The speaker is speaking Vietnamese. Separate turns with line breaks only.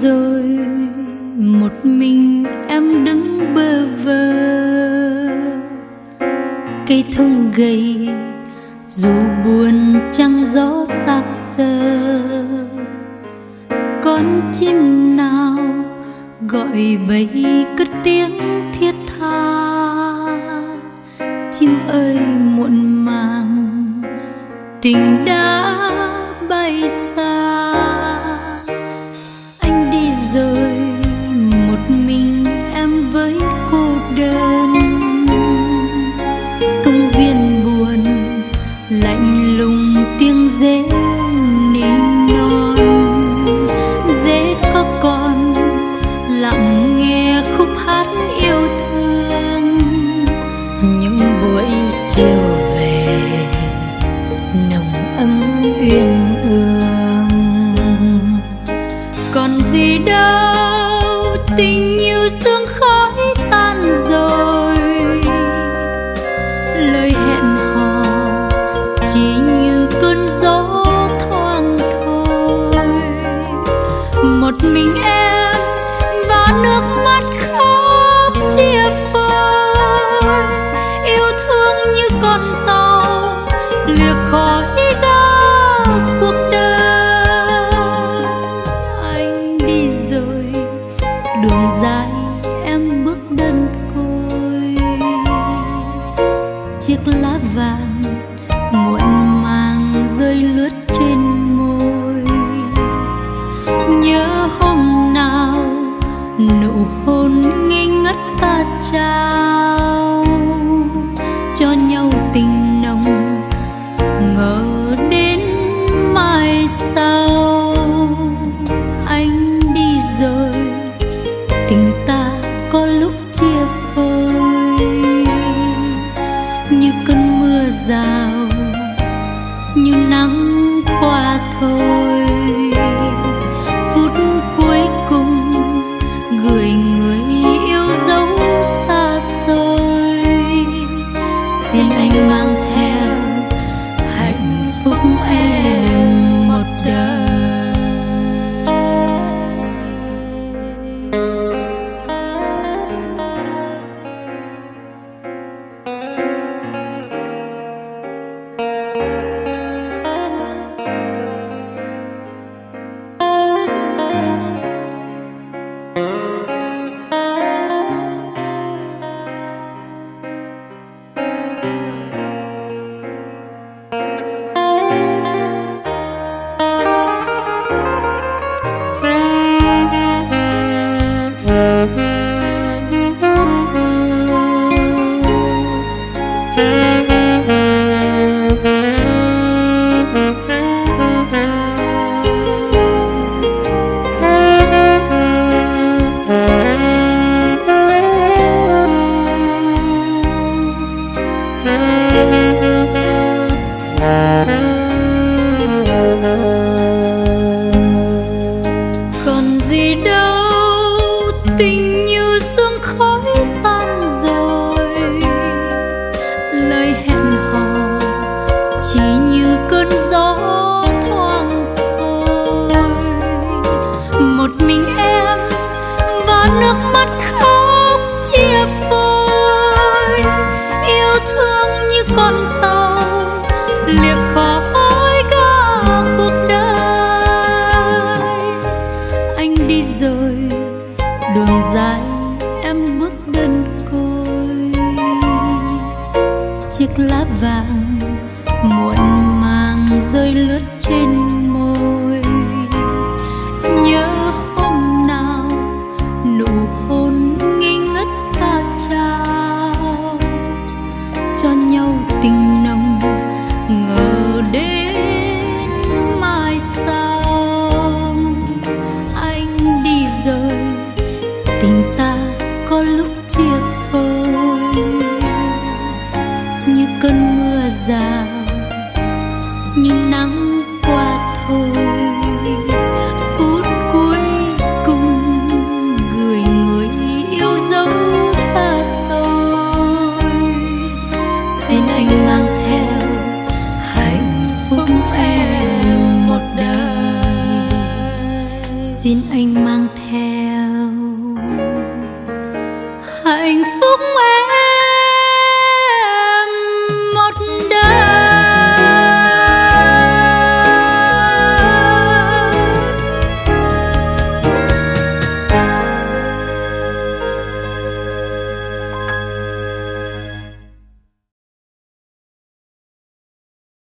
rồi, một mình em đứng bơ vơ. Cây thông gầy dù buồn trăng gió xác xơ. Con chim nào gọi bầy cất tiếng thiết tha. Chim ơi muộn màng, tình đã bay xa. Anh đi rồi, một mình em với cô đơn. Công viên buồn lạnh lùng tiếng dế nỉ non. Dế có còn lặng nghe khúc hát yêu thương. Những buổi chiều về nồng ấm uyên ương. Còn gì đâu, tình như sương khói tan rồi. Lời hẹn hò chỉ như cơn gió thoáng thôi. Một mình em và nước mắt khóc chia phôi. Yêu thương như con tàu liệc khỏi ga cuộc đời. Anh đi rồi, đường dài em bước đơn côi. Chiếc lá vàng muộn màng rơi lướt trên môi. Nhớ hôm nào nụ hôn ngây ngất ta trao cho nhau tình nồng, ngờ đến mai sau. Anh đi rồi, tình ta có lúc chia phôi. Như cơn mưa rào, như nắng qua thôi. Phút cuối cùng gửi người yêu dấu xa hạnh phúc